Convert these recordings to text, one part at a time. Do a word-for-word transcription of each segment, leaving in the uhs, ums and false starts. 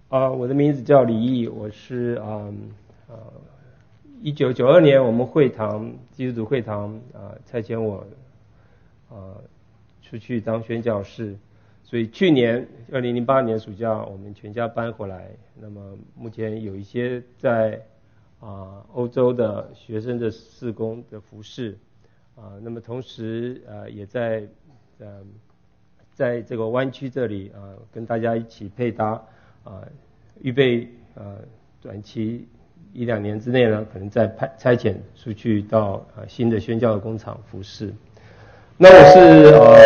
啊、我的名字叫李毅，我是嗯呃一九九二年我们会堂基督徒会堂啊、呃、差遣我啊、呃、出去当宣教士，所以去年二零零八年暑假我们全家搬回来。那么目前有一些在啊、呃、欧洲的学生的事工的服事啊、呃，那么同时呃也在呃在这个湾区这里啊、呃、跟大家一起配搭。啊，预备呃短期一两年之内呢，可能再派差遣出去到呃新的宣教的工厂服事。那我是呃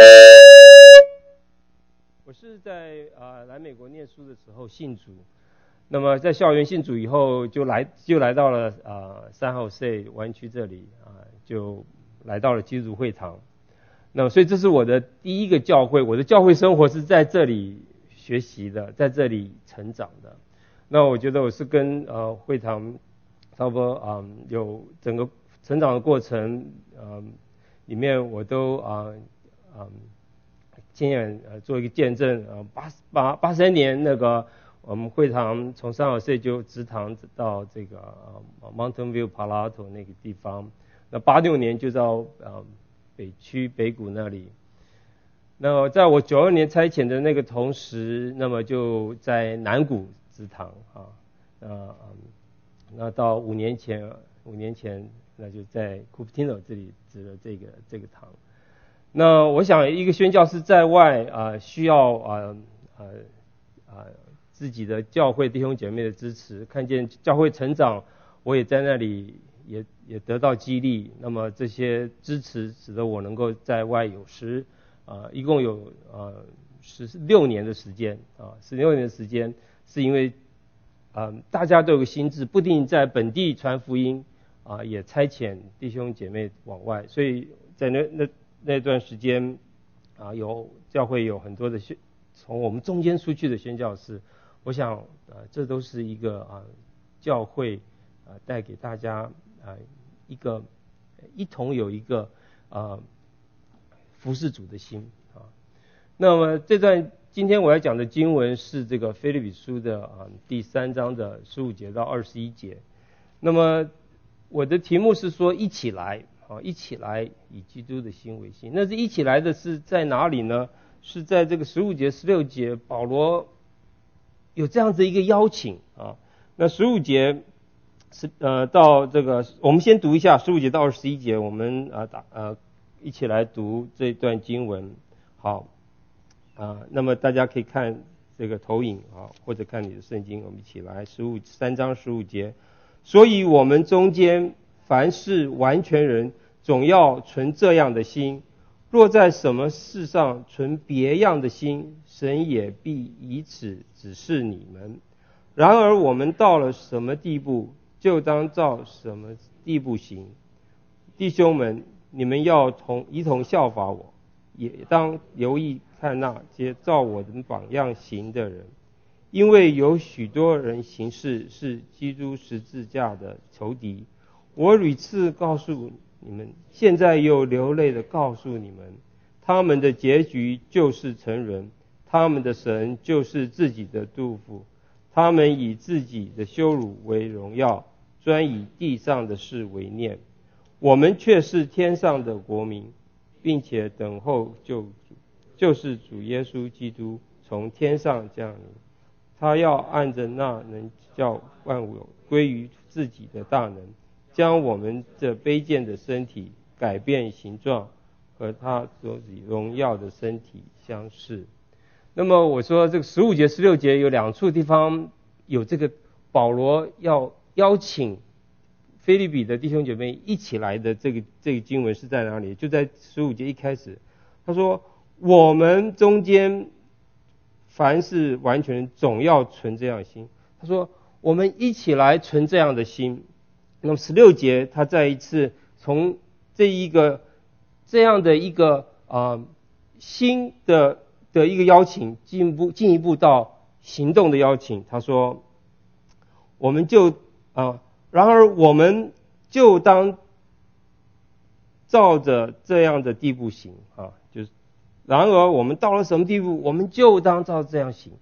我是在呃来美国念书的时候信主，那么在校园信主以后，就来就来到了呃三号 C 湾区这里啊、呃，就来到了基督徒会堂。那么所以这是我的第一个教会，我的教会生活是在这里学习的，在这里成长的。那我觉得我是跟呃会堂差不多嗯有整个成长的过程嗯里面我都啊嗯亲眼呃做一个见证啊八八八三年那个我们会堂从三好 C 就直堂到这个呃 Mountain View Palo Alto 那个地方，那八六年就到呃北区北谷那里。那在我九二年差遣的那个同时，那么就在南谷直堂啊，呃，那到五年前，五年前那就在 Cupertino 这里指了这个这个堂。那我想一个宣教士在外啊、呃，需要啊啊啊自己的教会弟兄姐妹的支持，看见教会成长，我也在那里也也得到激励。那么这些支持使得我能够在外有时。啊、呃，一共有呃十六年的时间啊，十六年的时间，是因为啊、呃、大家都有个心志，不仅在本地传福音啊、呃，也差遣弟兄姐妹往外，所以在那那那段时间啊、呃，有教会有很多的宣从我们中间出去的宣教士，我想啊、呃，这都是一个啊、呃、教会啊、呃、带给大家啊、呃、一个一同有一个啊。呃服事主的心啊。那么这段今天我要讲的经文是这个腓立比书的啊第三章的十五节到二十一节。那么我的题目是说一起来啊，一起来以基督的心为心。那这一起来的是在哪里呢？是在这个十五节、十六节，保罗有这样子一个邀请啊。那十五节是呃到这个，我们先读一下十五节到二十一节，我们啊打呃。一起来读这段经文。好啊，那么大家可以看这个投影啊，或者看你的圣经，我们一起来十五三章十五节。所以我们中间凡是完全人，总要存这样的心，若在什么事上存别样的心，神也必以此指示你们。然而我们到了什么地步，就当照什么地步行。弟兄们，你们要同一同效法我，也当留意看那些照我的榜样行的人，因为有许多人行事是基督十字架的仇敌。我屡次告诉你们，现在又流泪的告诉你们，他们的结局就是成人，他们的神就是自己的肚腹，他们以自己的羞辱为荣耀，专以地上的事为念。我们却是天上的国民，并且等候救主，就是主耶稣基督从天上降临。他要按着那能叫万物归于自己的大能，将我们这卑贱的身体改变形状，和他所以荣耀的身体相似。那么我说这个十五节、十六节有两处地方有这个保罗要邀请腓立比的弟兄姐妹一起来的这个这个经文是在哪里？就在十五节一开始，他说我们中间凡是完全人，总要存这样的心。他说我们一起来存这样的心。那么十六节他再一次从这一个这样的一个啊、呃、心的的一个邀请，进一步进一步到行动的邀请。他说我们就啊。呃然而我们就当照着这样的地步行啊，就是然而我们到了什么地步，我们就当照这样行。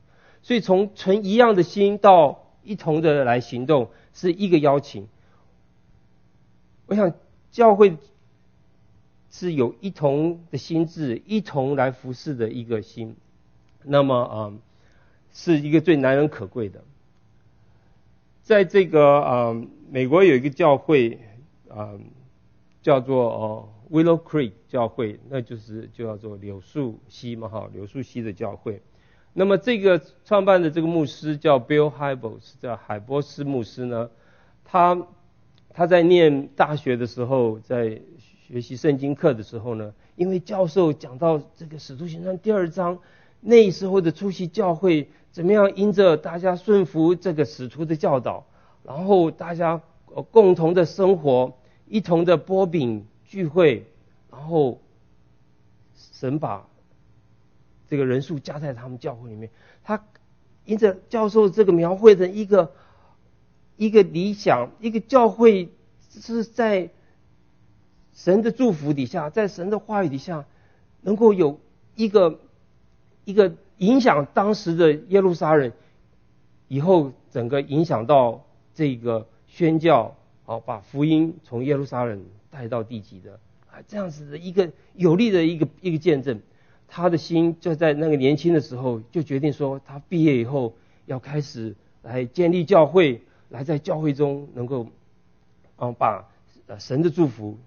所以从存一样的心到一同的来行动，是一个邀请。我想教会是有一同的心智，一同来服侍的一个心，那么啊、呃，是一个最难能可贵的。在这个呃美国有一个教会呃叫做呃 Willow Creek 教会，那就是就叫做柳树溪嘛哈，柳树溪的教会。那么这个创办的这个牧师叫 Bill Hybels， 叫海波斯牧师呢，他他在念大学的时候，在学习圣经课的时候呢，因为教授讲到这个使徒行传第二章，那时候的初期教会怎么样因着大家顺服这个使徒的教导，然后大家共同的生活，一同的擘饼聚会，然后神把这个人数加在他们教会里面。他因着教授这个描绘的一个一个理想，一个教会是在神的祝福底下，在神的话语底下，能够有一个一个影响当时的耶路撒冷，以后整个影响到这个宣教，好把福音从耶路撒冷带到地极的啊，这样子的一个有力的一个一个见证。他的心就在那个年轻的时候就决定说，他毕业以后要开始来建立教会，来在教会中能够啊把神的祝福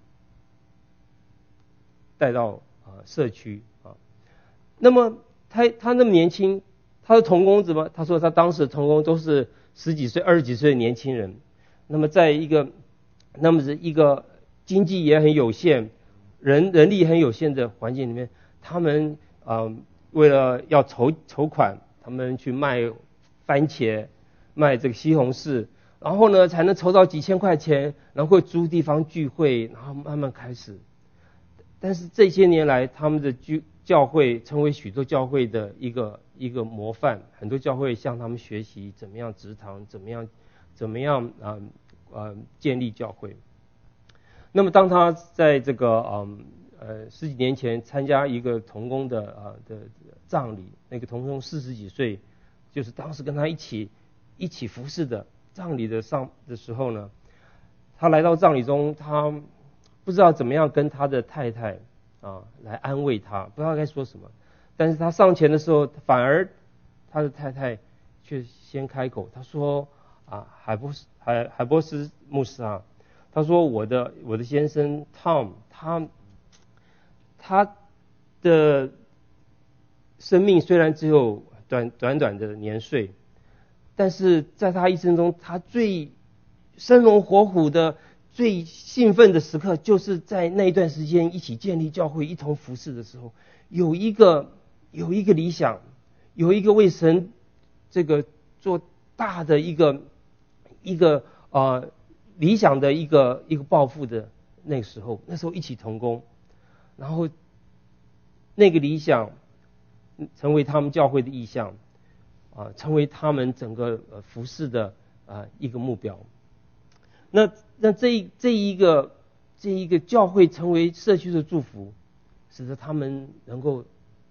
带到啊社区啊。那么他他那么年轻，他的同工怎么？他说他当时的同工都是十几岁、二十几岁的年轻人。那么在一个那么是一个经济也很有限、人人力很有限的环境里面，他们呃为了要筹筹款，他们去卖番茄、卖这个西红柿，然后呢才能筹到几千块钱，然后租地方聚会，然后慢慢开始。但是这些年来，他们的聚教会成为许多教会的一个一个模范，很多教会向他们学习怎么样植堂，怎么样怎么样啊呃建立教会。那么当他在这个嗯呃十几年前参加一个同工的啊的葬礼，那个同工四十几岁，就是当时跟他一起一起服侍的葬礼的上的时候呢，他来到葬礼中，他不知道怎么样跟他的太太啊来安慰他，不知道该说什么。但是他上前的时候，反而他的太太却先开口，他说啊海波斯海海波斯牧师啊，他说我的我的先生 Tom 他他的生命虽然只有短短短的年岁，但是在他一生中，他最生龙活虎的、最兴奋的时刻，就是在那一段时间一起建立教会、一同服侍的时候，有一个有一个理想，有一个为神这个做大的一个一个呃理想的一个一个抱负的那个时候，那时候一起同工，然后那个理想成为他们教会的意向啊，成为他们整个呃服侍的啊一个目标。那那这这一个这一个教会成为社区的祝福，使得他们能够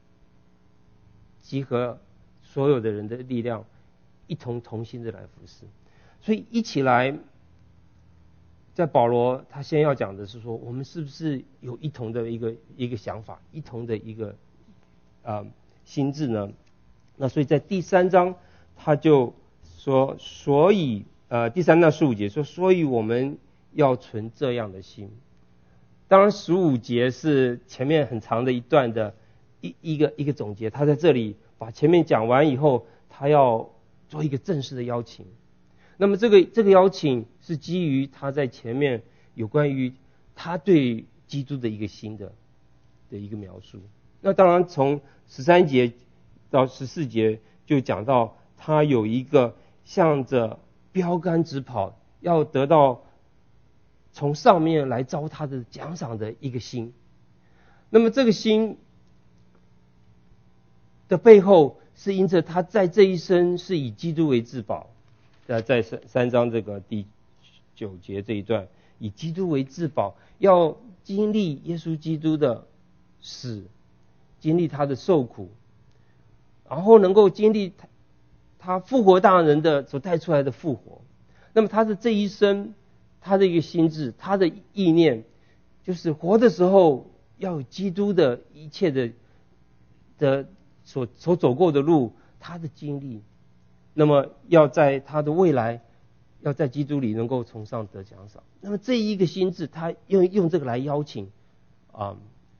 集合所有的人的力量，一同同心的来服侍。所以一起来，在保罗他先要讲的是说，我们是不是有一同的一个一个想法，一同的一个啊、呃、心智呢？那所以在第三章他就说，所以呃第三章十五节说，所以我们要存这样的心。当然十五节是前面很长的一段的一一个一个总结，他在这里把前面讲完以后，他要做一个正式的邀请。那么这个这个邀请是基于他在前面有关于他对基督的一个新的的一个描述。那当然从十三节到十四节就讲到他有一个向着标杆直跑，要得到从上面来招他的奖赏的一个心。那么这个心的背后是因着他在这一生是以基督为至宝。在在三三章这个第九节这一段，以基督为至宝，要经历耶稣基督的死，经历他的受苦，然后能够经历他复活大人的所带出来的复活。那么他的这一生，他的一个心智，他的意念，就是活的时候要有基督的一切的的所所走过的路，他的经历，那么要在他的未来，要在基督里能够从上得奖赏。那么这一个心智，他用用这个来邀请啊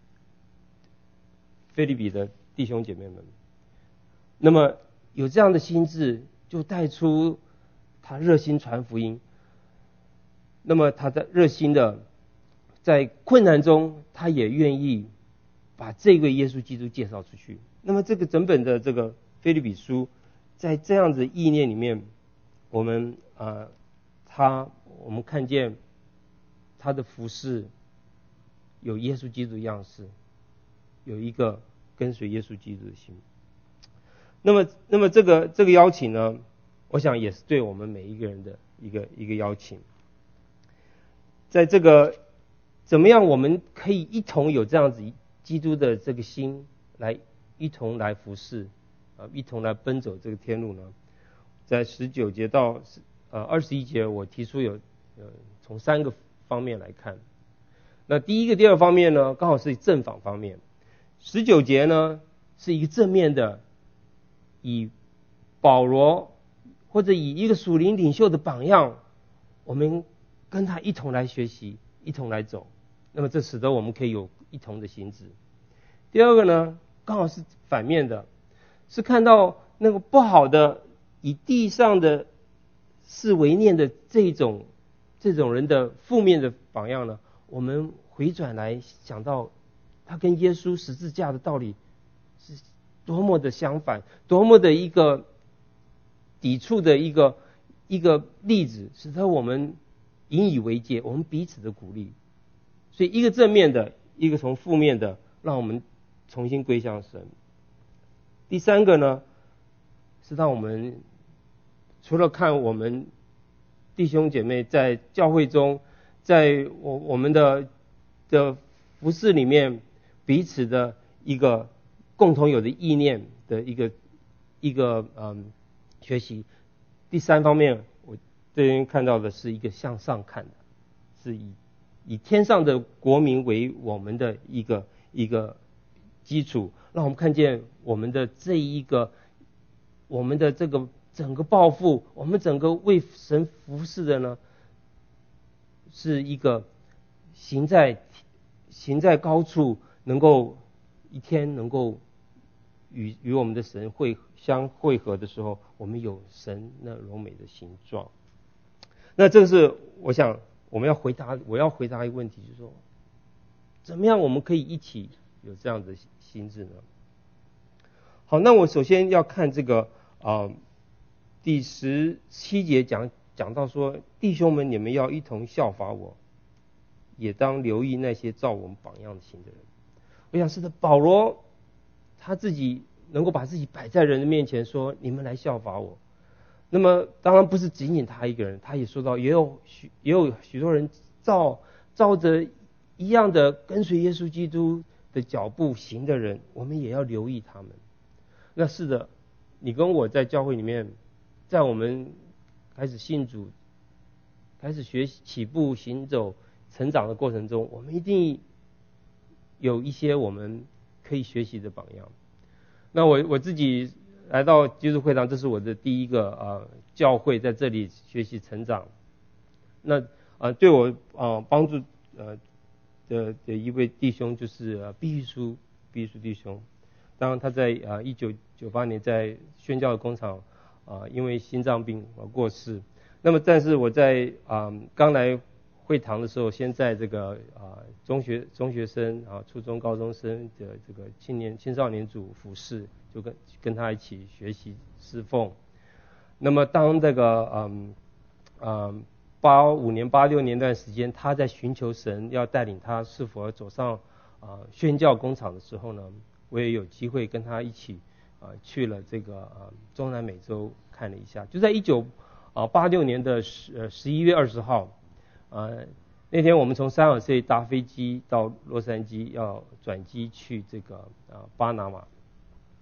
腓立比的弟兄姐妹们。那么有这样的心智，就带出他热心传福音。那么他在热心的在困难中，他也愿意把这位耶稣基督介绍出去。那么这个整本的这个腓立比书，在这样子的意念里面，我们啊、呃，他我们看见他的服事有耶稣基督的样式，有一个跟随耶稣基督的心。那么，那么这个这个邀请呢，我想也是对我们每一个人的一个一个邀请。在这个怎么样，我们可以一同有这样子基督的这个心，来一同来服侍啊，一同来奔走这个天路呢？在十九节到呃二十一节，我提出有呃从三个方面来看。那第一个、第二方面呢，刚好是正反方面。十九节呢是一个正面的，以保罗或者以一个属灵领袖的榜样，我们跟他一同来学习，一同来走。那么这使得我们可以有一同的心智。第二个呢，刚好是反面的，是看到那个不好的，以地上的事为念的这种这种人的负面的榜样呢，我们回转来想到他跟耶稣十字架的道理是多么的相反，多么的一个抵触的一个一个例子，使得我们引以为戒，我们彼此的鼓励。所以一个正面的，一个从负面的，让我们重新归向神。第三个呢，是让我们除了看我们弟兄姐妹在教会中，在我我们的的服事里面彼此的一个共同有的意念的一个一个嗯学习。第三方面，我这边看到的是一个向上看的，是以以天上的国民为我们的一个一个基础，让我们看见我们的这一个我们的这个整个抱负，我们整个为神服侍的呢，是一个行在行在高处，能够一天能够与与我们的神会相会合的时候，我们有神那柔美的形状。那这个是我想我们要回答，我要回答一个问题，就是说，怎么样我们可以一起有这样的心智呢？好，那我首先要看这个啊、呃、第十七节讲讲到说，弟兄们，你们要一同效法我，也当留意那些照我们榜样行的人。我想是的，保罗他自己能够把自己摆在人的面前说，你们来效法我。那么当然不是仅仅他一个人，他也说到也有许也有许多人照照着一样的跟随耶稣基督的脚步行的人，我们也要留意他们。那是的，你跟我在教会里面，在我们开始信主，开始学习起步行走成长的过程中，我们一定有一些我们可以学习的榜样。那我我自己来到基督会堂，这是我的第一个呃教会，在这里学习成长。那呃对我呃帮助呃的的一位弟兄就是呃毕玉书毕玉书弟兄。当然他在呃一九九八年在宣教的工厂啊、呃、因为心脏病而过世。那么但是我在啊、呃、刚来会堂的时候，先在这个啊、呃、中学中学生啊初中高中生的这个青年青少年组服侍，就跟跟他一起学习侍奉。那么当这个嗯嗯八五年八六年那段时间，他在寻求神要带领他是否走上啊、呃、宣教工厂的时候呢，我也有机会跟他一起啊、呃、去了这个呃中南美洲看了一下。就在一九啊八六年的十呃十一月二十号。呃，那天我们从三尔塞搭飞机到洛杉矶，要转机去这个呃巴拿马。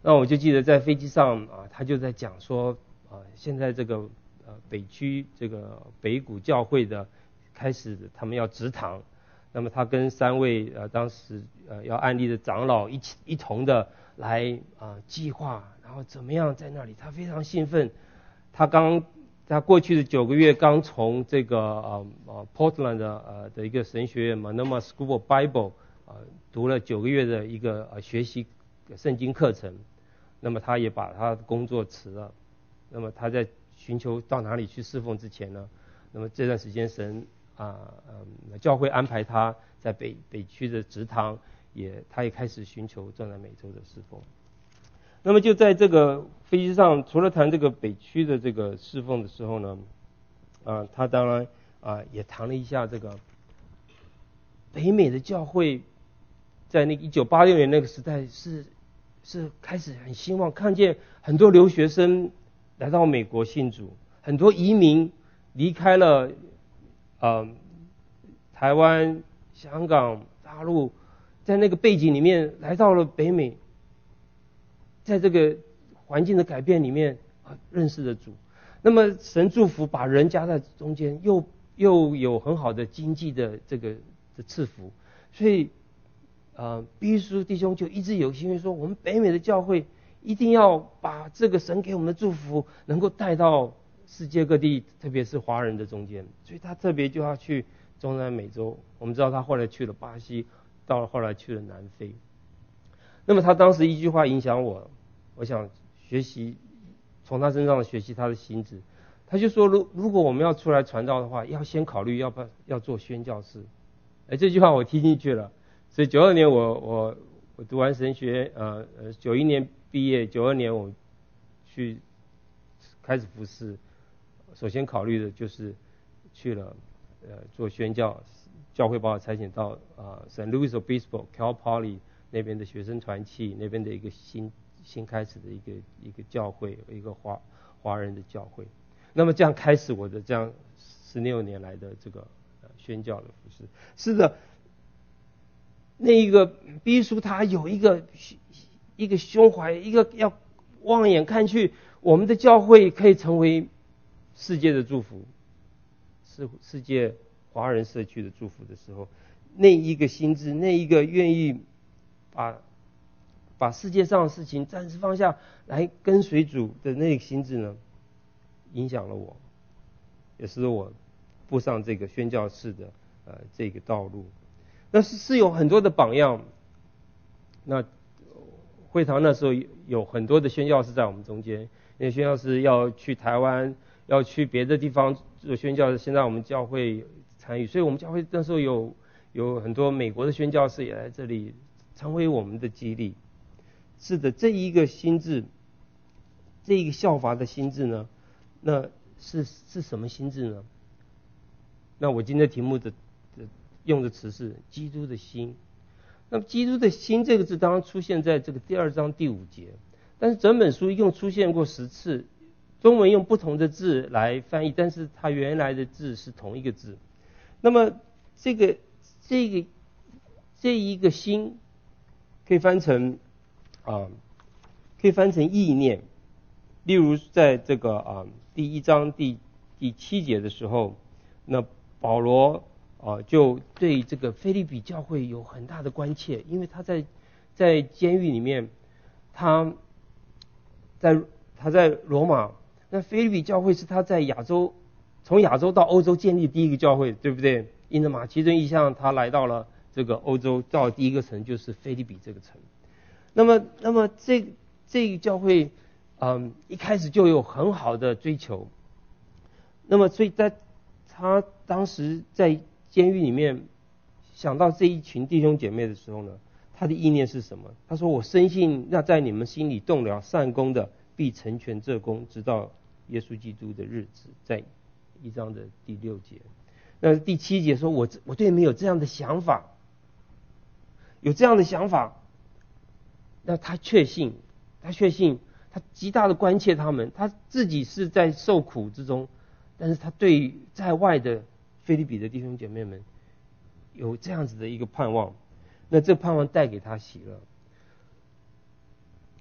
那我就记得在飞机上啊，他就在讲说啊，现在这个呃北区这个北谷教会的开始他们要植堂，那么他跟三位呃当时呃要安利的长老一起一同的来啊、呃、计划，然后怎么样在那里，他非常兴奋。他刚他过去的九个月刚从这个呃呃 Portland 的呃的一个神学院 Monoma School of Bible 呃读了九个月的一个呃学习圣经课程，那么他也把他的工作辞了。那么他在寻求到哪里去侍奉之前呢，那么这段时间神啊嗯教会安排他在北北区的植堂，也他也开始寻求中南美洲的侍奉。那么就在这个飞机上，除了谈这个北区的这个侍奉的时候呢，啊，他当然啊也谈了一下这个北美的教会，在那个一九八六年那个时代是是开始很兴旺，看见很多留学生来到美国信主，很多移民离开了呃台湾、香港、大陆，在那个背景里面来到了北美。在这个环境的改变里面啊，认识了主。那么神祝福把人加在中间，又又有很好的经济的这个的赐福，所以呃，毕书弟兄就一直有心愿说，我们北美的教会一定要把这个神给我们的祝福能够带到世界各地，特别是华人的中间。所以他特别就要去中南美洲。我们知道他后来去了巴西，到了后来去了南非。那么他当时一句话影响我，我想学习从他身上学习他的心智。他就说，如如果我们要出来传道的话，要先考虑要不要要做宣教士。哎，这句话我听进去了。所以九二年我我我读完神学，呃呃九一年毕业，九二年我去开始服事，首先考虑的就是去了呃做宣教，教会把我差遣到啊、呃、Saint Louis Obispo、Cal Poly。那边的学生团契，那边的一个新新开始的一个一个教会，一个华华人的教会。那么这样开始我的这样十六年来的这个呃宣教的服事。是的，那一个毕书他有一个一个胸怀，一个要望眼看去，我们的教会可以成为世界的祝福，是世界华人社区的祝福的时候，那一个心智，那一个愿意。把把世界上的事情暂时放下来跟随主的那个心智呢，影响了我，也使我步上这个宣教士的呃这个道路。那是是有很多的榜样。那会堂那时候有很多的宣教士在我们中间，因为宣教士要去台湾，要去别的地方做宣教士，现在我们教会参与，所以我们教会那时候有有很多美国的宣教士也来这里。成为我们的激励。是的，这一个心智，这一个效法的心智呢，那是是什么心智呢？那我今天题目的用的词是基督的心。那么基督的心这个字当然出现在这个第二章第五节，但是整本书一共出现过十次，中文用不同的字来翻译，但是它原来的字是同一个字。那么这个这个这一个心。可以翻成啊，可以翻成意念。例如在这个啊第一章第第七节的时候，那保罗啊就对这个腓立比教会有很大的关切，因为他在在监狱里面，他在他在罗马，那腓立比教会是他在亚洲从亚洲到欧洲建立第一个教会，对不对？因着马其顿意向，他来到了。这个欧洲到第一个城就是腓立比这个城。那么那么这这个教会嗯一开始就有很好的追求。那么所以在他当时在监狱里面想到这一群弟兄姐妹的时候呢，他的意念是什么？他说，我深信那在你们心里动了善功的必成全这功，直到耶稣基督的日子。在一章的第六节。那第七节说，我我对你们有这样的想法，有这样的想法，那他确信，他确信，他极大的关切他们，他自己是在受苦之中，但是他对在外的腓立比的弟兄姐妹们有这样子的一个盼望，那这盼望带给他喜乐。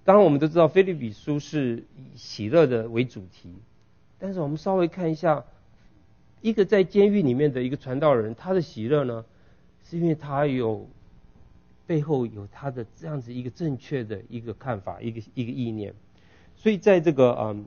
当然我们都知道腓立比书是以喜乐的为主题，但是我们稍微看一下，一个在监狱里面的一个传道人，他的喜乐呢，是因为他有背后有他的这样子一个正确的一个看法，一个一个意念。所以在这个嗯，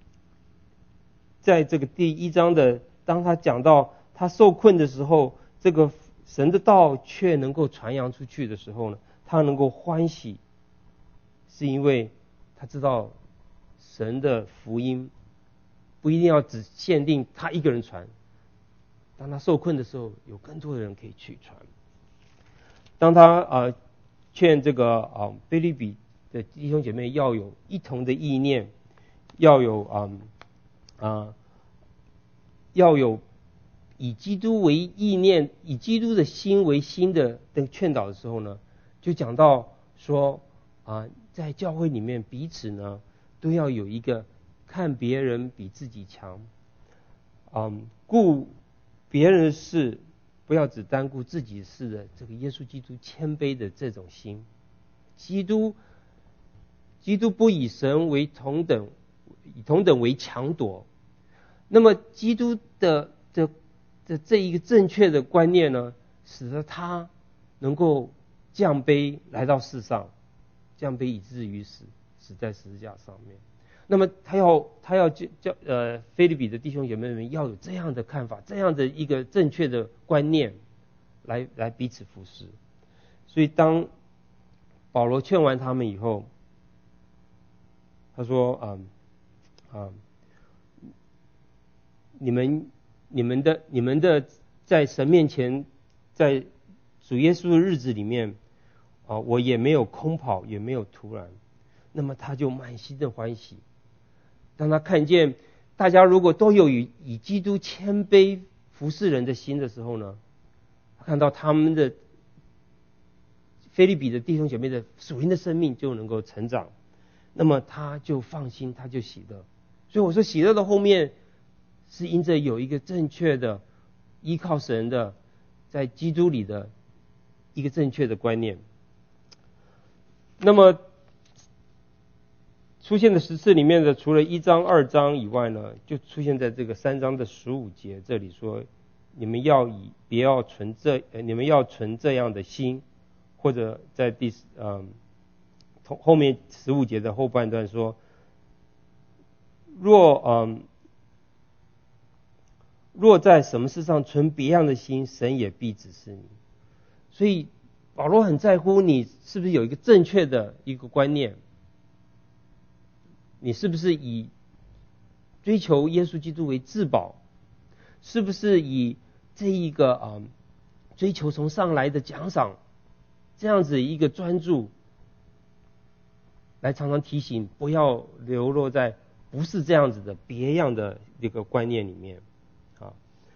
在这个第一章的，当他讲到他受困的时候，这个神的道却能够传扬出去的时候呢，他能够欢喜，是因为他知道神的福音不一定要只限定他一个人传，当他受困的时候，有更多的人可以去传。当他呃劝这个啊腓立比的弟兄姐妹要有一同的意念，要有啊啊、呃、要有以基督为意念，以基督的心为心的的劝导的时候呢，就讲到说啊、呃，在教会里面彼此呢都要有一个看别人比自己强，嗯，顾别人的事，不要只单顾自己的事的这个耶稣基督谦卑的这种心。基督基督不以神为同等，以同等为强夺。那么基督的这这这一个正确的观念呢，使得他能够降卑来到世上，降卑以至于死，死在十字架上面。那么他要他要叫叫呃腓立比的弟兄姐妹们要有这样的看法，这样的一个正确的观念，来来彼此服侍。所以当保罗劝完他们以后，他说嗯啊、嗯，你们你们的你们的在神面前，在主耶稣的日子里面啊，我也没有空跑，也没有突然。那么他就满心的欢喜。当他看见大家如果都有以以基督谦卑服侍人的心的时候呢，看到他们的腓立比的弟兄姐妹的属灵的生命就能够成长，那么他就放心，他就喜乐。所以我说喜乐的后面是因着有一个正确的依靠神的在基督里的一个正确的观念。那么出现的十次里面的，除了一章二章以外呢，就出现在这个三章的十五节，这里说你们要以别要存这你们要存这样的心，或者在第嗯后面十五节的后半段说，若嗯若在什么事上存别样的心，神也必指示你。所以保罗很在乎你是不是有一个正确的一个观念。你是不是以追求耶稣基督为至宝？是不是以这一个啊、嗯、追求从上来的奖赏这样子一个专注，来常常提醒不要流落在不是这样子的别样的一个观念里面啊？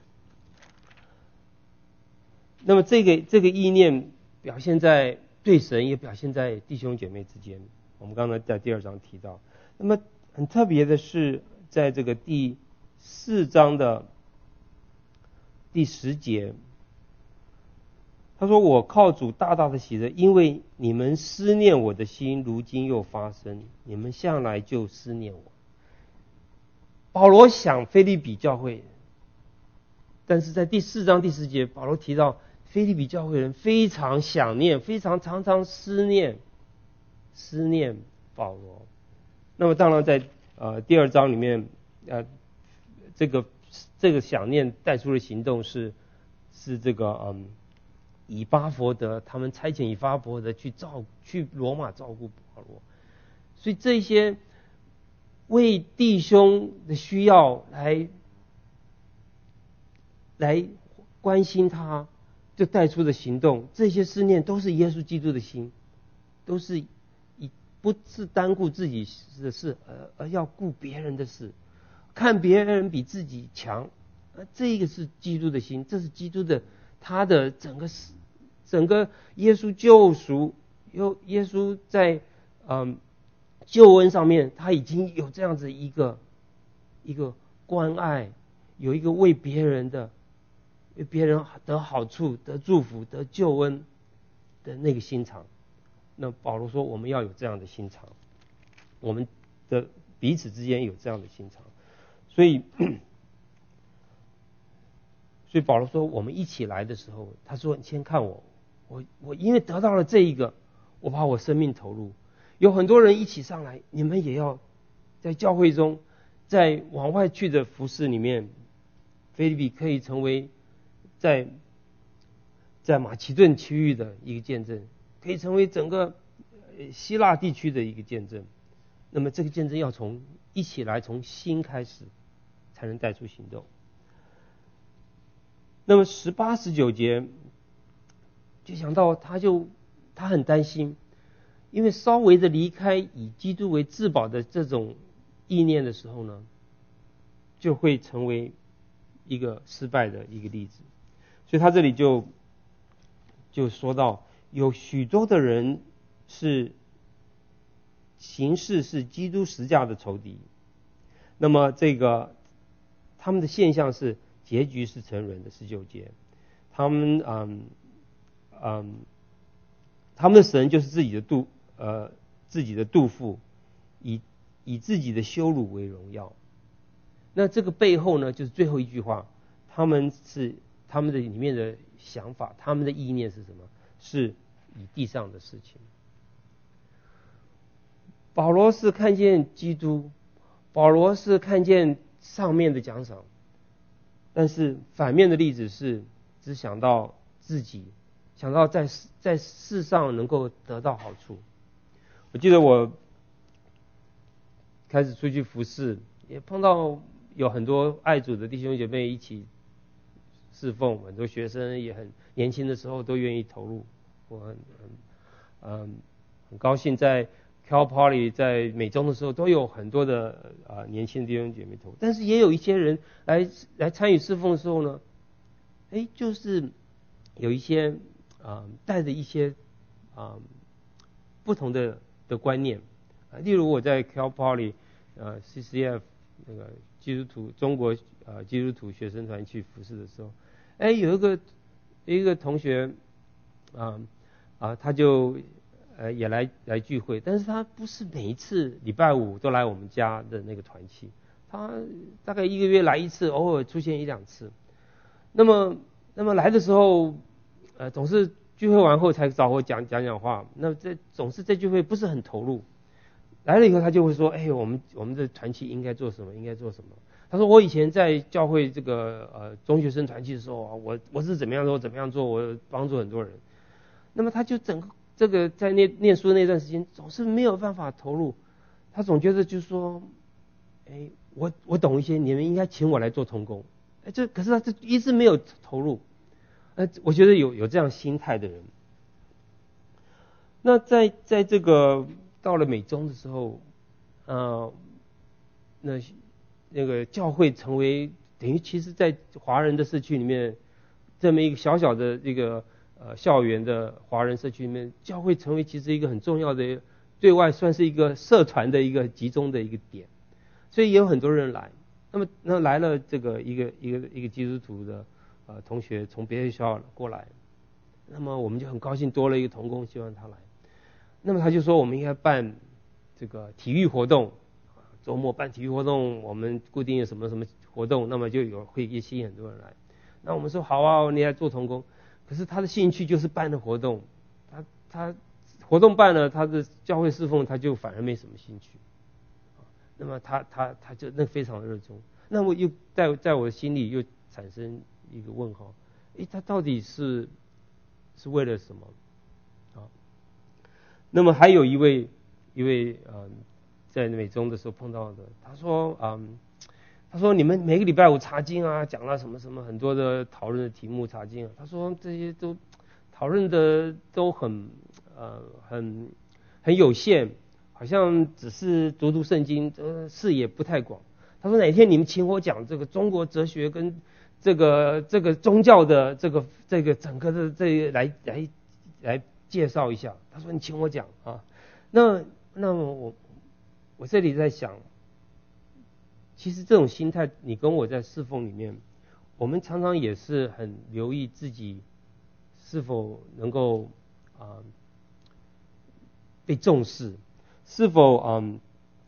那么这个这个意念表现在对神，也表现在弟兄姐妹之间。我们刚才在第二章提到。那么很特别的是，在这个第四章的第十节，他说：“我靠主大大的喜乐，因为你们思念我的心，如今又发生，你们向来就思念我。”保罗想腓立比教会，但是在第四章第十节，保罗提到腓立比教会人非常想念，非常常常思念，思念保罗。那么当然在呃第二章里面，呃这个这个想念带出的行动是是这个嗯以巴弗德，他们差遣以巴弗德去照去罗马照顾保罗，所以这些为弟兄的需要来来关心他，就带出的行动，这些思念都是耶稣基督的心，都是不是单顾自己的事，而而要顾别人的事，看别人比自己强，这个是基督的心，这是基督的他的整个整个耶稣救赎，有耶稣在嗯救恩上面，他已经有这样子一个一个关爱，有一个为别人的为别人得好处、得祝福、得救恩的那个心肠。那保罗说我们要有这样的心肠。 我们的彼此之间有这样的心肠。所以所以保罗说，我们一起来的时候，他说你先看我，我我因为得到了这一个，我把我生命投入。有很多人一起上来，你们也要在教会中，在往外去的服事里面，腓立比可以成为在在马其顿区域的一个见证，可以成为整个希腊地区的一个见证。那么这个见证要从一起来，从心开始，才能带出行动。那么十八十九节就想到，他就他很担心，因为稍微的离开以基督为至宝的这种意念的时候呢，就会成为一个失败的一个例子。所以他这里就就说到，有许多的人是形式是基督十架的仇敌，那么这个他们的现象是结局是沉沦的。十九节，他们嗯嗯，他们的神就是自己的肚呃自己的肚腹，以以自己的羞辱为荣耀。那这个背后呢，就是最后一句话，他们是他们的里面的想法，他们的意念是什么？是以地上的事情。保罗是看见基督，保罗是看见上面的奖赏，但是反面的例子是只想到自己，想到在在世上能够得到好处。我记得我开始出去服事，也碰到有很多爱主的弟兄姐妹一起侍奉，很多学生也很年轻的时候都愿意投入。我很很嗯很高兴在 Cal Poly 在美中的时候都有很多的啊、呃、年轻的弟兄姐妹投入，但是也有一些人来来参与侍奉的时候呢，哎，就是有一些啊、呃、带着一些啊、呃、不同的的观念啊、呃，例如我在 Cal Poly 呃 C C F 那个基督徒中国呃基督徒学生团去服事的时候，哎，有一个一个同学啊啊、呃、他就呃也来来聚会，但是他不是每一次礼拜五都来我们家的那个团契，他大概一个月来一次，偶尔出现一两次。那么那么来的时候呃总是聚会完后才找我讲讲讲话，那这总是这聚会不是很投入。来了以后他就会说，哎，我们我们的团契应该做什么，应该做什么。他说我以前在教会这个呃中学生团契的时候啊，我我是怎么样做怎么样做，我帮助很多人。那么他就整个这个在念念书那段时间总是没有办法投入，他总觉得就是说，哎，我我懂一些，你们应该请我来做同工。哎，这可是他这一直没有投入。呃，我觉得有有这样心态的人。那在在这个到了美中的时候，呃，那那个教会成为等于其实在华人的社区里面，这么一个小小的这个呃校园的华人社区里面，教会成为其实一个很重要的对外算是一个社团的一个集中的一个点，所以也有很多人来。那么那来了这个一个一个一个基督徒的呃同学从别的学校过来，那么我们就很高兴多了一个同工，希望他来。那么他就说我们应该办这个体育活动，周末办体育活动，我们固定有什么什么活动，那么就有会吸引很多人来。那我们说好啊，你来做同工。可是他的兴趣就是办的活动，他他活动办了，他的教会侍奉他就反而没什么兴趣。那么他他他就那非常热衷。那么又在在我的心里又产生一个问号，诶，他到底是是为了什么？那么还有一位一位嗯，在美中的时候碰到的，他说嗯，他说你们每个礼拜五查经啊，讲了什么什么很多的讨论的题目查经啊，他说这些都讨论的都很呃很很有限，好像只是读读圣经，呃视野不太广。他说哪天你们请我讲这个中国哲学跟这个这个宗教的这个这个整个的这个来来来介绍一下。他说你请我讲啊，那那么我我这里在想，其实这种心态，你跟我在侍奉里面，我们常常也是很留意自己是否能够啊、呃、被重视，是否嗯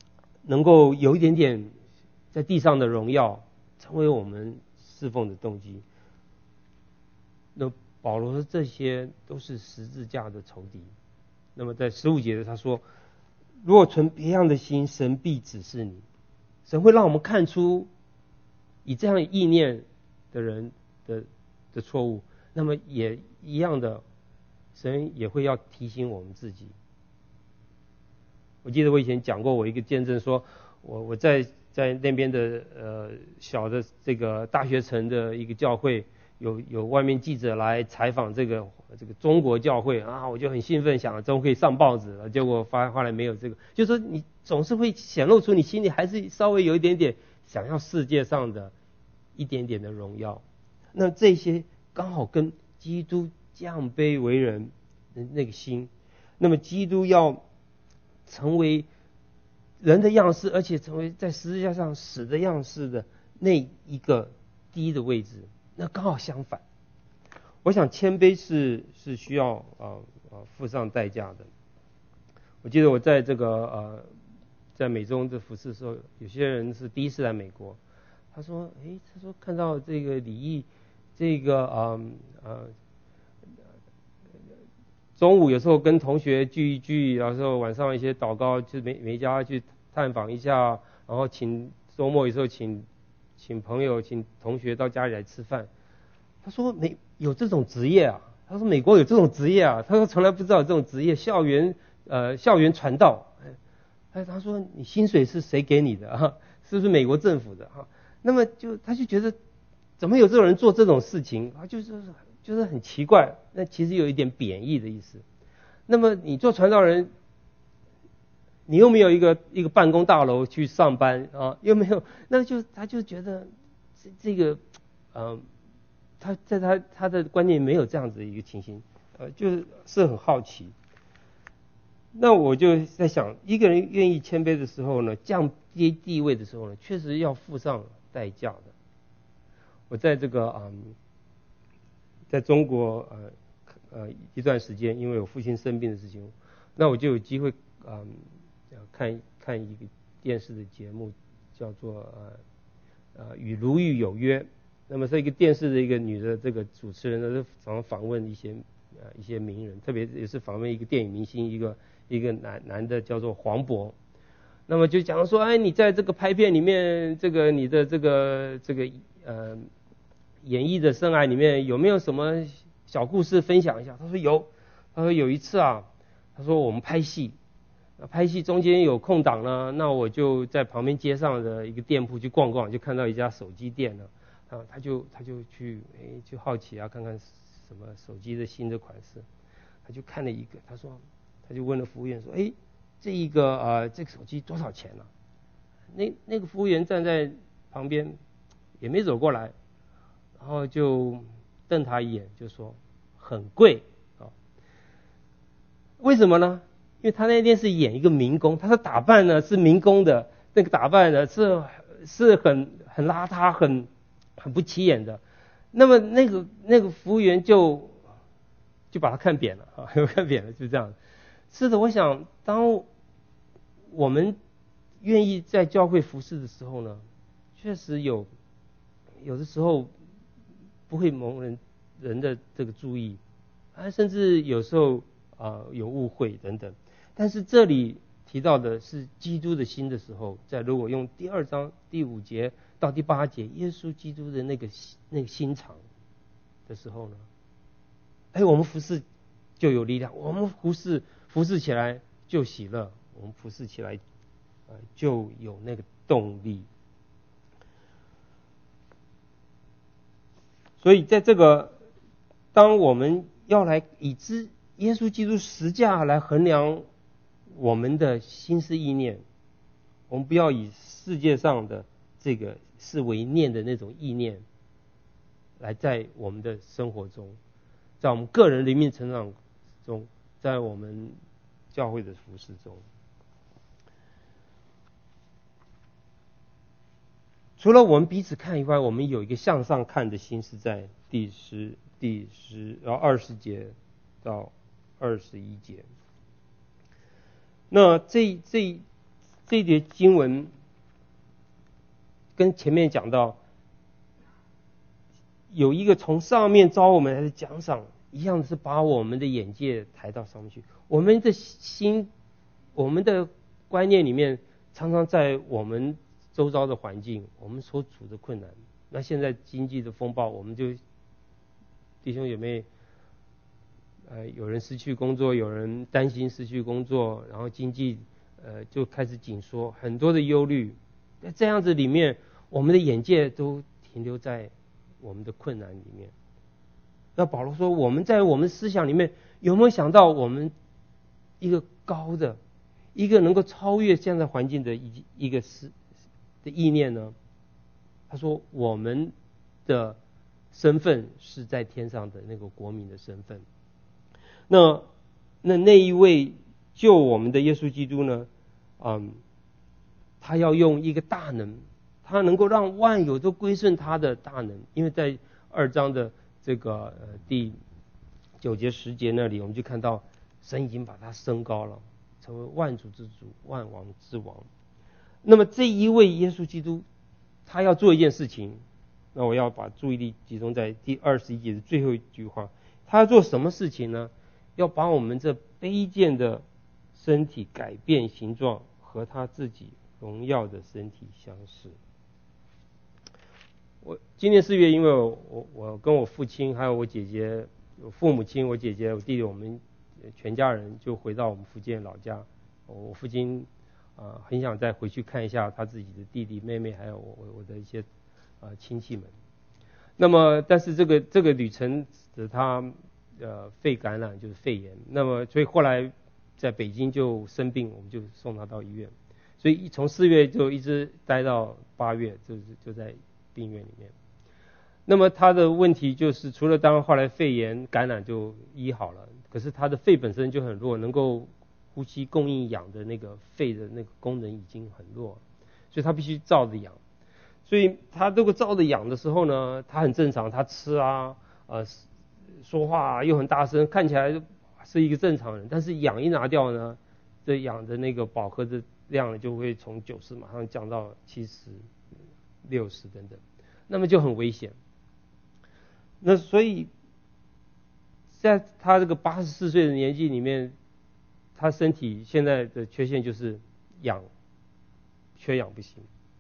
能够有一点点在地上的荣耀，成为我们侍奉的动机。那保罗说这些都是十字架的仇敌。那么在十五节的他说，如果存别样的心，神必指示你。神会让我们看出以这样意念的人的的错误，那么也一样的，神也会要提醒我们自己。我记得我以前讲过，我一个见证说，我我在在那边的呃小的这个大学城的一个教会，有有外面记者来采访这个这个中国教会啊，我就很兴奋，想终可以上报纸了。结果发后来没有这个，就是说你总是会显露出你心里还是稍微有一点点想要世界上的一点点的荣耀。那这些刚好跟基督降卑为人的那个心，那么基督要成为人的样式，而且成为在十字架上死的样式的那一个低的位置，那刚好相反。我想谦卑是是需要啊啊付上代价的。我记得我在这个呃在美中的服侍的时候，有些人是第一次来美国，他说，诶，他说看到这个礼仪，这个啊呃中午有时候跟同学聚一聚，然后晚上一些祷告，就每每家去探访一下，然后请周末有时候请请朋友、请同学到家里来吃饭。他说美有这种职业啊，他说美国有这种职业啊，他说从来不知道有这种职业，校园呃校园传道。哎，他说你薪水是谁给你的啊？是不是美国政府的哈？那么就他就觉得怎么有这种人做这种事情啊？就是就是很奇怪，那其实有一点贬义的意思。那么你做传道人，你又没有一个一个办公大楼去上班啊，又没有，那就他就觉得这这个，嗯、呃，他在他他的观念没有这样子的一个情形，呃，就是是很好奇。那我就在想，一个人愿意谦卑的时候呢，降低地位的时候呢，确实要付上代价的。我在这个嗯，在中国呃呃一段时间，因为我父亲生病的事情，那我就有机会嗯看看一个电视的节目，叫做呃呃与卢豫有约。那么是一个电视的一个女的这个主持人呢，常常访问一些呃一些名人，特别也是访问一个电影明星，一个一个男男的叫做黄渤。那么就讲说，哎，你在这个拍片里面，这个你的这个这个呃演艺的生涯里面有没有什么小故事分享一下？他说有，他说有一次啊，他说我们拍戏，拍戏中间有空档呢，那我就在旁边街上的一个店铺去逛逛，就看到一家手机店呢，啊，他就他就去哎就好奇啊，看看什么手机的新的款式，他就看了一个，他说他就问了服务员说，哎，这一个啊、呃、这个手机多少钱呢、啊？那那个服务员站在旁边也没走过来。然后就瞪他一眼，就说很贵啊。为什么呢？因为他那天是演一个民工，他的打扮呢是民工的，那个打扮呢是是很很邋遢、很很不起眼的。那么那个那个服务员就就把他看扁了啊，看扁了，就这样。是的，我想当我们愿意在教会服侍的时候呢，确实有有的时候。不会蒙人人的这个注意，啊，甚至有时候啊、呃、有误会等等。但是这里提到的是基督的心的时候，在如果用第二章第五节到第八节，耶稣基督的那个那个心肠的时候呢，哎，我们服侍就有力量，我们服侍服侍起来就喜乐，我们服侍起来呃就有那个动力。所以在这个，当我们要来以之耶稣基督十架来衡量我们的心思意念，我们不要以世界上的这个视为念的那种意念，来在我们的生活中，在我们个人灵命成长中，在我们教会的服事中。除了我们彼此看以外，我们有一个向上看的心，是在第十、第十然后二十节到二十一节。那这这这一节经文跟前面讲到有一个从上面招我们来的奖赏一样，是把我们的眼界抬到上面去。我们的心，我们的观念里面常常在我们周遭的环境，我们所处的困难，那现在经济的风暴，我们就弟兄姐妹呃，有人失去工作，有人担心失去工作，然后经济呃就开始紧缩，很多的忧虑。在这样子里面，我们的眼界都停留在我们的困难里面。那保罗说，我们在我们思想里面有没有想到我们一个高的，一个能够超越现在环境的一一个思的意念呢？他说，我们的身份是在天上的那个国民的身份。那那那一位救我们的耶稣基督呢？嗯，他要用一个大能，他能够让万有都归顺他的大能。因为在二章的这个呃第九节十节那里，我们就看到神已经把他升高了，成为万主之主，万王之王。那么这一位耶稣基督，他要做一件事情，那我要把注意力集中在第二十一节的最后一句话。他要做什么事情呢？要把我们这卑贱的身体改变形状，和他自己荣耀的身体相似。我今年四月，因为我我我跟我父亲还有我姐姐，我父母亲、我姐姐、我弟弟，我们全家人就回到我们福建老家。我父亲啊、呃、很想再回去看一下他自己的弟弟妹妹，还有我我的一些啊、呃、亲戚们。那么，但是这个这个旅程使他呃肺感染，就是肺炎。那么，所以后来在北京就生病，我们就送他到医院。所以从四月就一直待到八月，就是就在病院里面。那么他的问题就是，除了当然后来肺炎感染就医好了，可是他的肺本身就很弱，能够呼吸供应氧的那个肺的那个功能已经很弱，所以他必须照着氧。所以他如果照着氧的时候呢，他很正常，他吃啊，呃，说话啊又很大声，看起来是一个正常人。但是氧一拿掉呢，这氧的那个饱和的量就会从九十马上降到七十、六十等等，那么就很危险。那所以在他这个八十四岁的年纪里面，他身体现在的缺陷就是氧缺氧不行。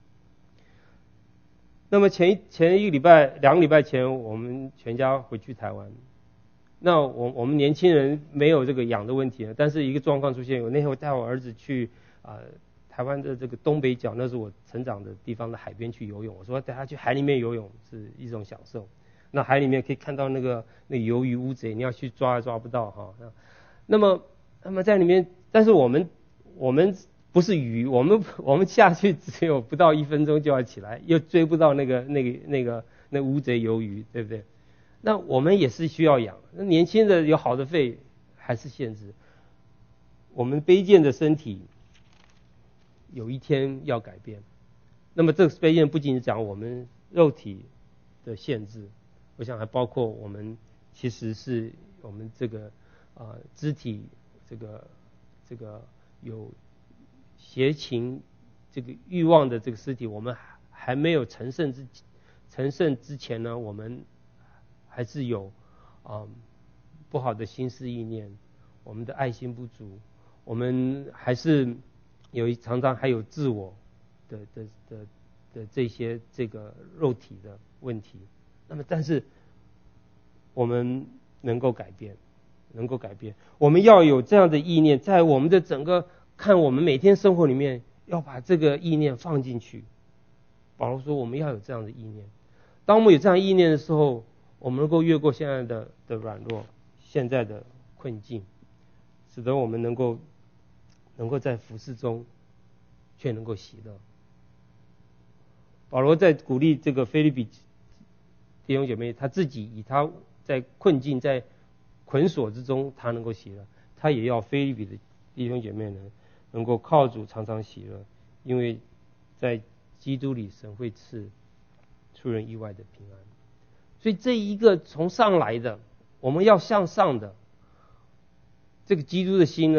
那么前一前一个礼拜两个礼拜前，我们全家回去台湾。那我我们年轻人没有这个氧的问题，但是一个状况出现，我那天我带我儿子去啊、呃、台湾的这个东北角，那是我成长的地方的海边去游泳。我说带他去海里面游泳是一种享受。那海里面可以看到那个那个鱿鱼乌贼，你要去抓也抓不到哈。那么那么在里面，但是我们我们不是鱼，我们我们下去只有不到一分钟就要起来，又追不到那个那个那个那乌贼鱿鱼，对不对？那我们也是需要养。那年轻的有好的肺还是限制，我们卑贱的身体有一天要改变。那么这个卑贱不仅是讲我们肉体的限制，我想还包括我们其实是我们这个啊、呃、肢体这个这个有邪情这个欲望的这个尸体，我们还没有成圣之成圣之前呢，我们还是有啊、呃、不好的心思意念，我们的爱心不足，我们还是有一常常还有自我的的的的这些这个肉体的问题。那么但是我们能够改变，能够改变，我们要有这样的意念，在我们的整个看我们每天生活里面，要把这个意念放进去。保罗说我们要有这样的意念，当我们有这样意念的时候，我们能够越过现在的的软弱，现在的困境，使得我们能够能够在服事中却能够喜乐。保罗在鼓励这个腓立比弟兄姐妹，他自己以他在困境在捆锁之中他能够喜乐，他也要腓立比的弟兄姐妹呢能够靠主常常喜乐，因为在基督里神会赐出人意外的平安。所以这一个从上来的，我们要向上的这个基督的心呢，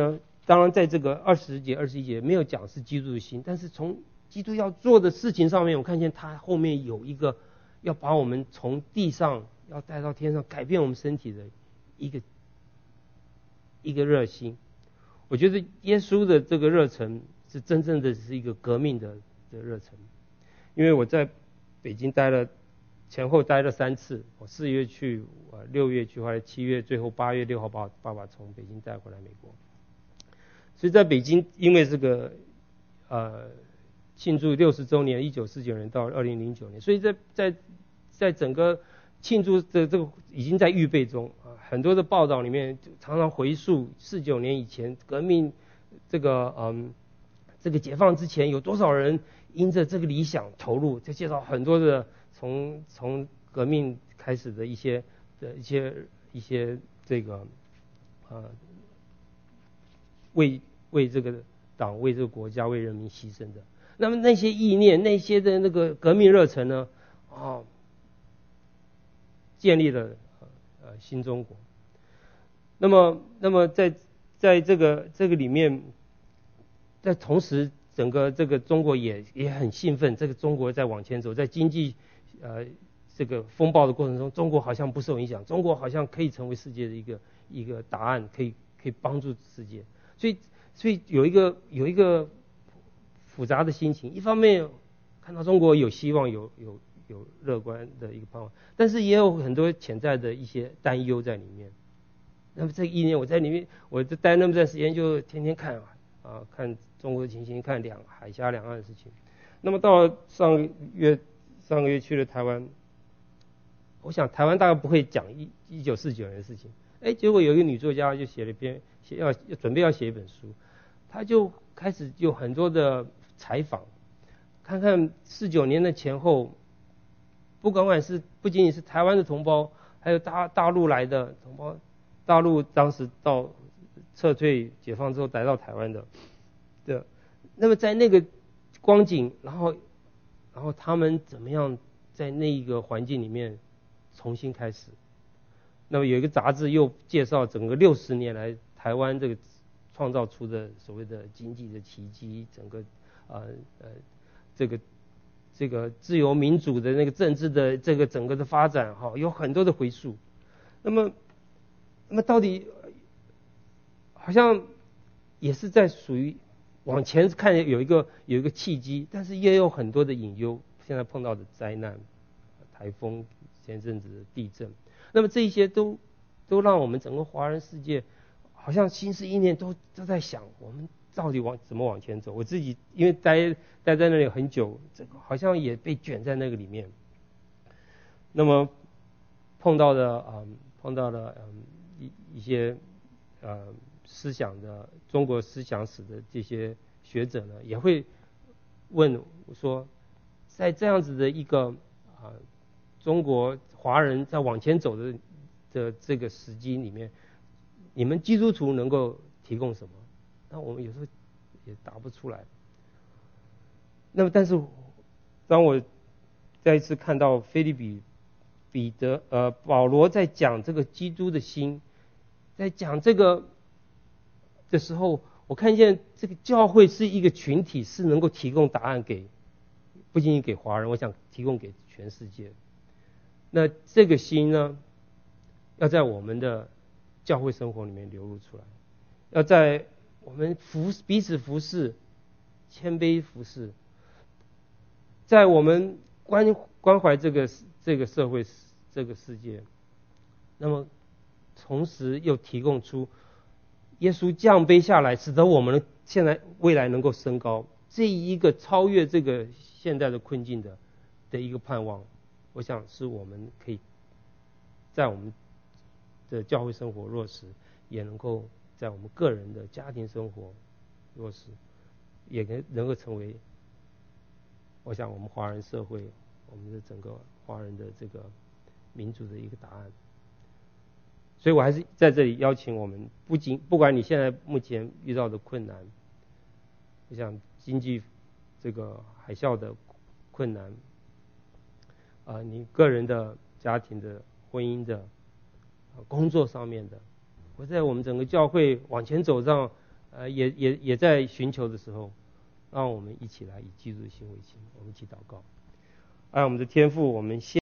当然在这个二十节、二十一节没有讲是基督的心，但是从基督要做的事情上面，我看见他后面有一个要把我们从地上要带到天上，改变我们身体的一个一个热心。我觉得耶稣的这个热忱是真正的是一个革命的的热忱，因为我在北京待了前后待了三次，我四月去，我六月去，后来七月，最后八月六号把爸爸从北京带回来美国。所以在北京，因为这个呃庆祝六十周年，一九四九年到二零零九年，所以在在在整个庆祝的这个已经在预备中啊，很多的报道里面常常回溯四九年以前革命这个嗯这个解放之前有多少人因着这个理想投入，就介绍很多的从从革命开始的一些的一些一些这个呃为为这个党、为这个国家、为人民牺牲的。那么那些意念、那些的那个革命热忱呢？哦，建立了呃新中国。那么，那么在在这个这个里面，在同时，整个这个中国也也很兴奋，这个中国在往前走，在经济呃这个风暴的过程中，中国好像不受影响，中国好像可以成为世界的一个一个答案，可以可以帮助世界。所以，所以有一个有一个复杂的心情，一方面看到中国有希望，有有有乐观的一个盼望，但是也有很多潜在的一些担忧在里面。那么这一年我在里面，我就待那么段时间，就天天看啊啊看中国的情形，看两海峡两岸的事情。那么到了上个月上个月去了台湾，我想台湾大概不会讲一一九四九年的事情。哎，结果有一个女作家就写了一篇，写要准备要写一本书，她就开始有很多的采访，看看四九年的前后，不管管是不仅仅是台湾的同胞，还有大大陆来的同胞，大陆当时到撤退解放之后来到台湾的，对，那么在那个光景，然后然后他们怎么样在那一个环境里面重新开始。那么有一个杂志又介绍整个六十年来台湾这个创造出的所谓的经济的奇迹，整个呃呃这个这个自由民主的那个政治的这个整个的发展哈，有很多的回溯。那么那么到底好像也是在属于往前看有一个有一个契机，但是也有很多的隐忧，现在碰到的灾难，台风，前阵子的地震。那么这一些都都让我们整个华人世界好像心思意念都都在想，我们到底往怎么往前走。我自己因为待待在那里很久，这个好像也被卷在那个里面。那么碰到的嗯碰到了嗯一一些呃思想的中国思想史的这些学者呢，也会问说，在这样子的一个啊、呃、中国华人在往前走的的这个时机里面，你们基督徒能够提供什么？那我们有时候也答不出来。那么，但是当我再一次看到腓立比彼得呃保罗在讲这个基督的心，在讲这个的时候，我看见这个教会是一个群体，是能够提供答案给不仅仅给华人，我想提供给全世界。那这个心呢，要在我们的教会生活里面流露出来，要在我们服彼此服侍、谦卑服侍，在我们关关怀这个这个社会、这个世界，那么同时又提供出耶稣降卑下来，使得我们现在未来能够升高，这一个超越这个现代的困境的的一个盼望。我想是我们可以在我们的教会生活落实，也能够在我们个人的家庭生活落实，也能能够成为我想我们华人社会，我们的整个华人的这个民主的一个答案。所以我还是在这里邀请我们，不仅不管你现在目前遇到的困难，我想经济这个海啸的困难，啊、呃，你个人的、家庭的、婚姻的、呃、工作上面的，我在我们整个教会往前走上， 呃也也也在寻求的时候，让我们一起来以基督的心为心，我们一起祷告。爱我们的天父，我们谢